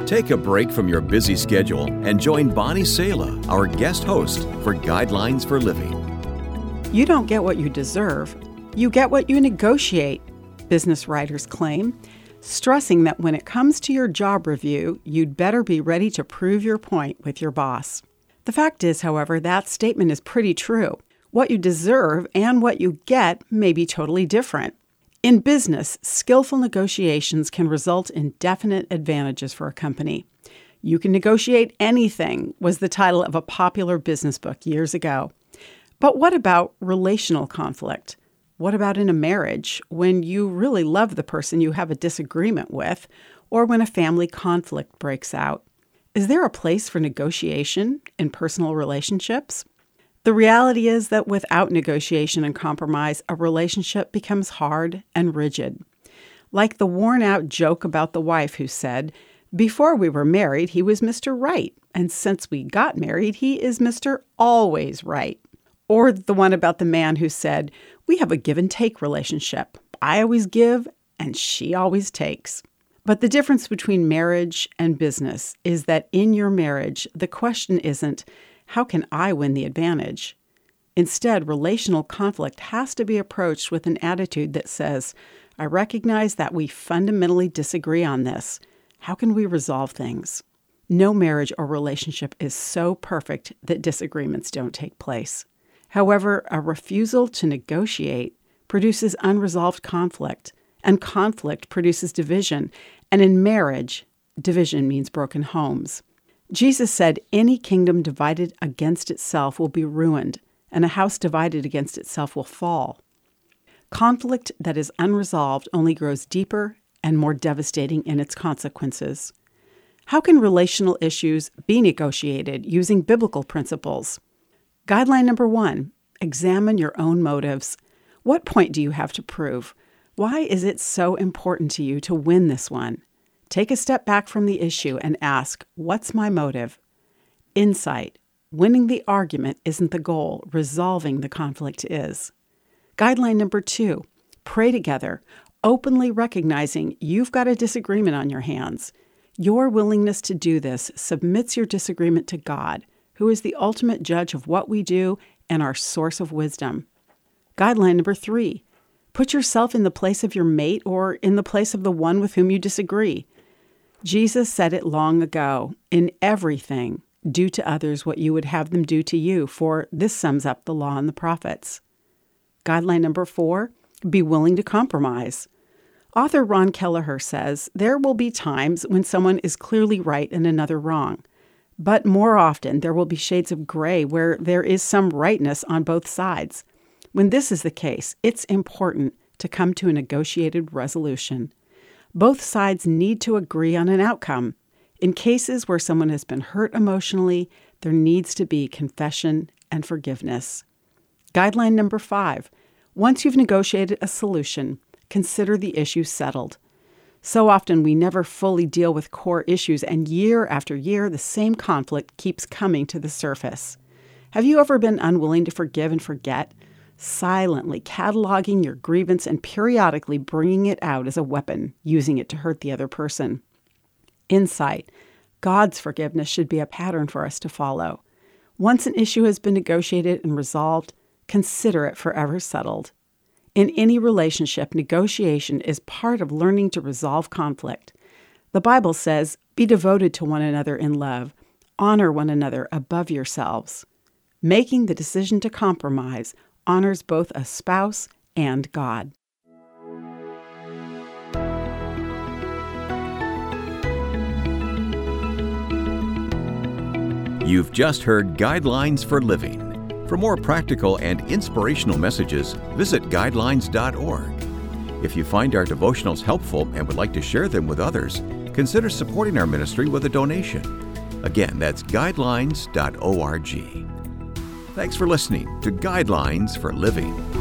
Take a break from your busy schedule and join Bonnie Sala, our guest host, for Guidelines for Living. You don't get what you deserve. You get what you negotiate, business writers claim, stressing that when it comes to your job review, you'd better be ready to prove your point with your boss. The fact is, however, that statement is pretty true. What you deserve and what you get may be totally different. In business, skillful negotiations can result in definite advantages for a company. You can negotiate anything was the title of a popular business book years ago. But what about relational conflict? What about in a marriage, when you really love the person you have a disagreement with, or when a family conflict breaks out? Is there a place for negotiation in personal relationships? The reality is that without negotiation and compromise, a relationship becomes hard and rigid. Like the worn-out joke about the wife who said, "Before we were married, he was Mr. Right, and since we got married, he is Mr. Always Right." Or the one about the man who said, "We have a give-and-take relationship. I always give, and she always takes." But the difference between marriage and business is that in your marriage, the question isn't, how can I win the advantage? Instead, relational conflict has to be approached with an attitude that says, I recognize that we fundamentally disagree on this. How can we resolve things? No marriage or relationship is so perfect that disagreements don't take place. However, a refusal to negotiate produces unresolved conflict, and conflict produces division. And in marriage, division means broken homes. Jesus said, any kingdom divided against itself will be ruined, and a house divided against itself will fall. Conflict that is unresolved only grows deeper and more devastating in its consequences. How can relational issues be negotiated using biblical principles? Guideline number 1, examine your own motives. What point do you have to prove? Why is it so important to you to win this one? Take a step back from the issue and ask, what's my motive? Insight. Winning the argument isn't the goal. Resolving the conflict is. Guideline number 2, pray together, openly recognizing you've got a disagreement on your hands. Your willingness to do this submits your disagreement to God, who is the ultimate judge of what we do and our source of wisdom. Guideline number 3, put yourself in the place of your mate or in the place of the one with whom you disagree. Jesus said it long ago, in everything, do to others what you would have them do to you, for this sums up the law and the prophets. Guideline number 4, be willing to compromise. Author Ron Kelleher says, there will be times when someone is clearly right and another wrong. But more often, there will be shades of gray where there is some rightness on both sides. When this is the case, it's important to come to a negotiated resolution. Both sides need to agree on an outcome. In cases where someone has been hurt emotionally, there needs to be confession and forgiveness. Guideline number 5, once you've negotiated a solution, consider the issue settled. So often we never fully deal with core issues, and year after year, the same conflict keeps coming to the surface. Have you ever been unwilling to forgive and forget? Silently cataloging your grievance and periodically bringing it out as a weapon, using it to hurt the other person. Insight. God's forgiveness should be a pattern for us to follow. Once an issue has been negotiated and resolved, consider it forever settled. In any relationship, negotiation is part of learning to resolve conflict. The Bible says, be devoted to one another in love. Honor one another above yourselves. Making the decision to compromise honors both a spouse and God. You've just heard Guidelines for Living. For more practical and inspirational messages, visit guidelines.org. If you find our devotionals helpful and would like to share them with others, consider supporting our ministry with a donation. Again, that's guidelines.org. Thanks for listening to Guidelines for Living.